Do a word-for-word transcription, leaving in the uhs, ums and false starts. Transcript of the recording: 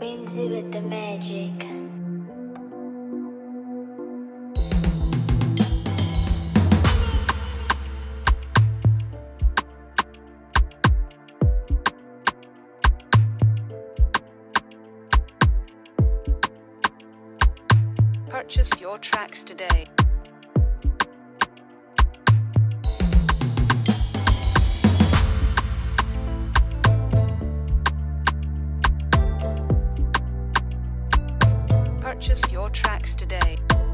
Whimsy with the magic. Purchase your tracks today. Purchase your tracks today.